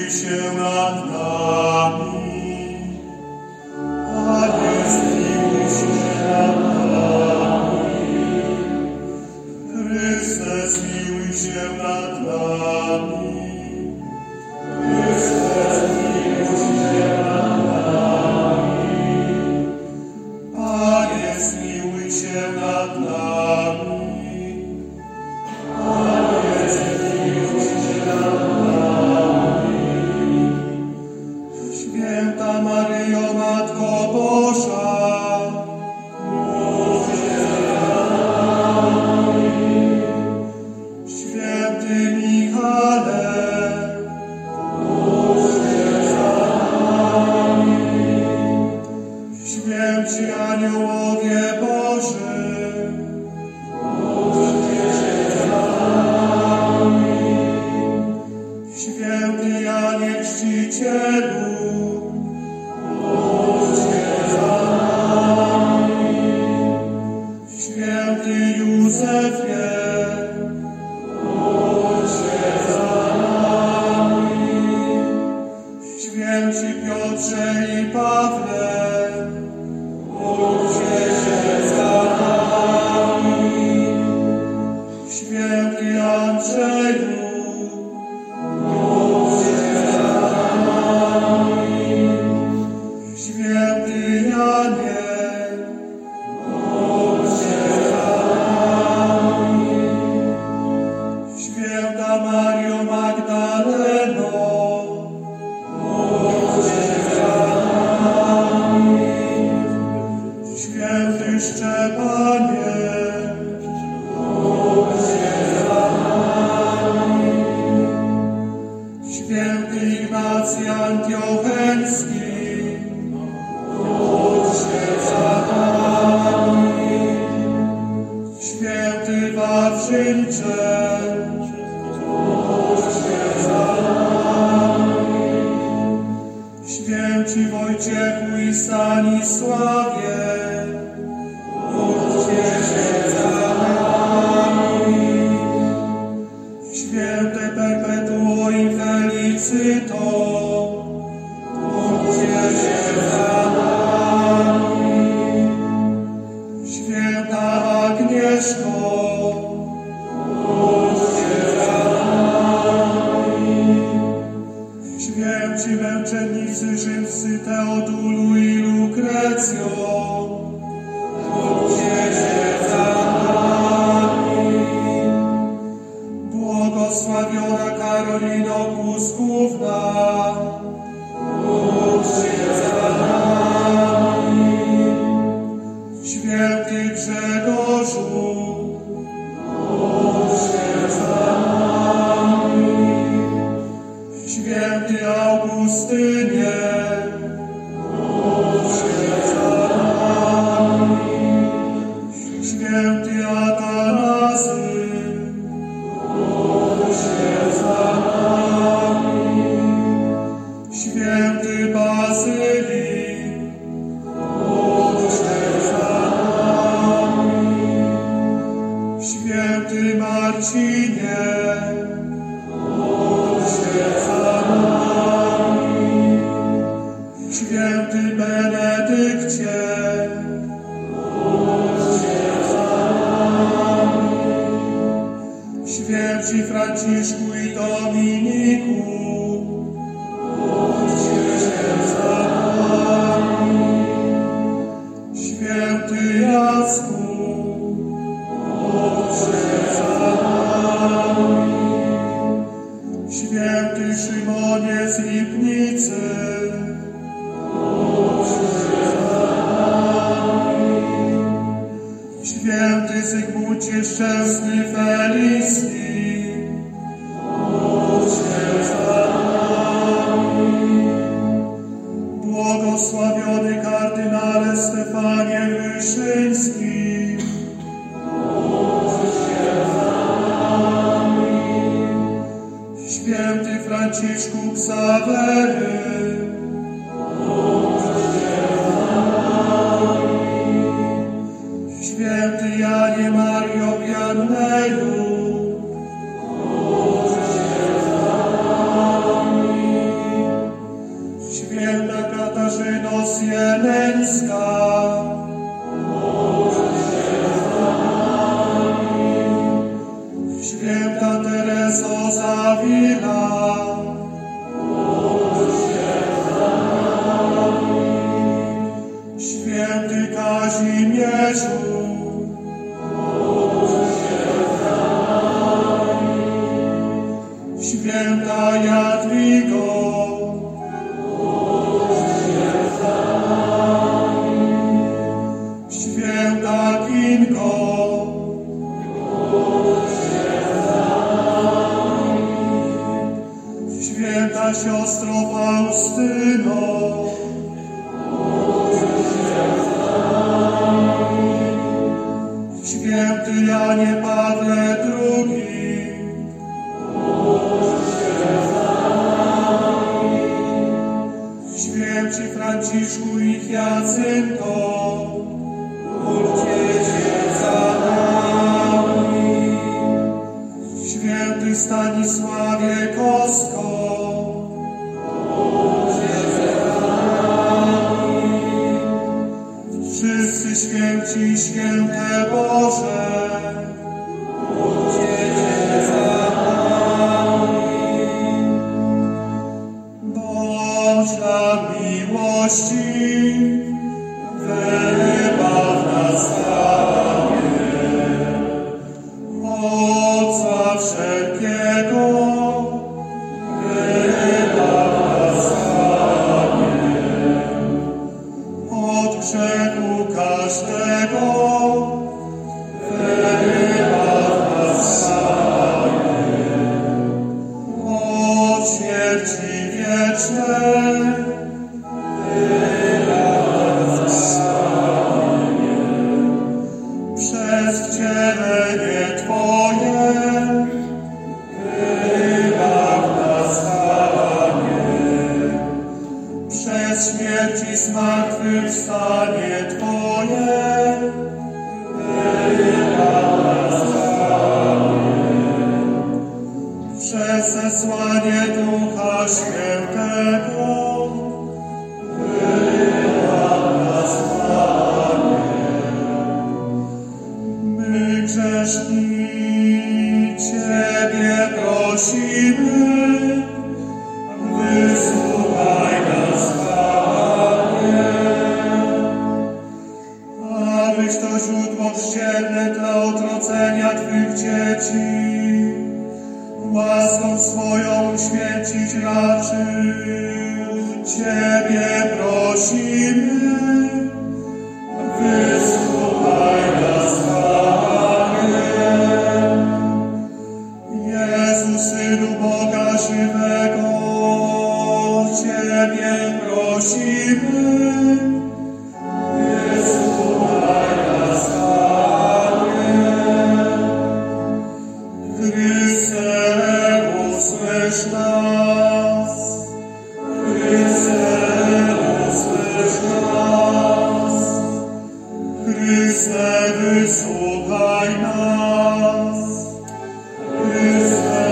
zmiłuj się nad nami. Panie, zmiłuj się nad nami. Chryste, zmiłuj się nad nami. Chryste, zmiłuj się nad nami. Panie, zmiłuj się nad nami. Panie, zmiłuj się nad nami. Święta Maryjo, Matko Boża, módl się za nami. Święty Michale, módl się za nami. Święci aniołowie Boży, módlcie się za nami. Święty Janie Chrzcicielu, módl się za nami. Święty Józefie, módl się za nami. Święci Piotrze i Pawle, módlcie się za nami. Święty Andrzeju, módl się za nami. Święty Janie, módl się za nami. Święta Mario Magdaleno, módl się za nami. Święty Szczepanie, módl się za nami. Święty Ignacy Antiocheński, módl się za nami. Święty Wawrzyńcze, módl się za nami. Święci Wojciechu i Stanisławie, módlcie się za nami. Święte Perpetuo Infelicito, módlcie się za nami. Święta Agnieszko, módl się za nami. Święci męczennicy rzymscy Teodulu i Lukrecjo, módlcie się za nami. Błogosławiona Karolino Kuskówna, módl się za nami. Święty Grzegorzu, módl się za nami. Święty Augustynie, módl się za nami. Święty Atanazy, módl się za nami. Święty Bazylii, módl się za nami. Święty Marcinie, módl się za nami. Święty Benedykcie, módl się za nami. Święci Franciszku i Dominiku, módlcie się za nami. Święty Jacku, módl się za nami. Święty Szymonie z Lipnicy, módl się za nami. Święty Zygmuncie Szczęsny Felicki, módl się za nami. Błogosławiony kardynale Stefanie Wyszyński, módl się za nami. Święty Franciszku Ksawery, módl się za nami. Święty Janie Mario Wiannelu, módl się za nami. zawila. Święty Kazimierzu, święta Jadwigo, święta Kingo, święta siostro Faustyno, święty Janie Pawle II, święci Franciszku i Hiacynto, módlcie za nami. Święty Stanisławie Kosko, módlcie za nami. Wszyscy święci i święte Boże, módlcie za nami. Bądź nam miłości, wybaw nas, Panie, od zła wszelkiego, wybaw nas, Panie, od grzechu każdego, wybaw nas, Panie, od śmierci wiecznej, wybaw nas, Panie, przez wcielenie Twoje, wybaw nas, Panie, przez śmierć i zmartwychwstanie Twoje, wybaw nas, Panie, przez zesłanie Ducha Świętego, wybaw nas, Panie. My grzeszni Ciebie prosimy, wysłuchaj nas, Panie, abyś to źródło chrzcielne dla odrodzenia Twych dzieci łaską swoją uświęcić raczył. Ciebie prosimy, wysłuchaj nas, Panie. Jezu, Synu Boga żywego, Ciebie prosimy, wysłuchaj nas, Panie. Chryste, usłysz nas, Chryste, usłysz nas, Chryste, wysłuchaj nas, Chryste,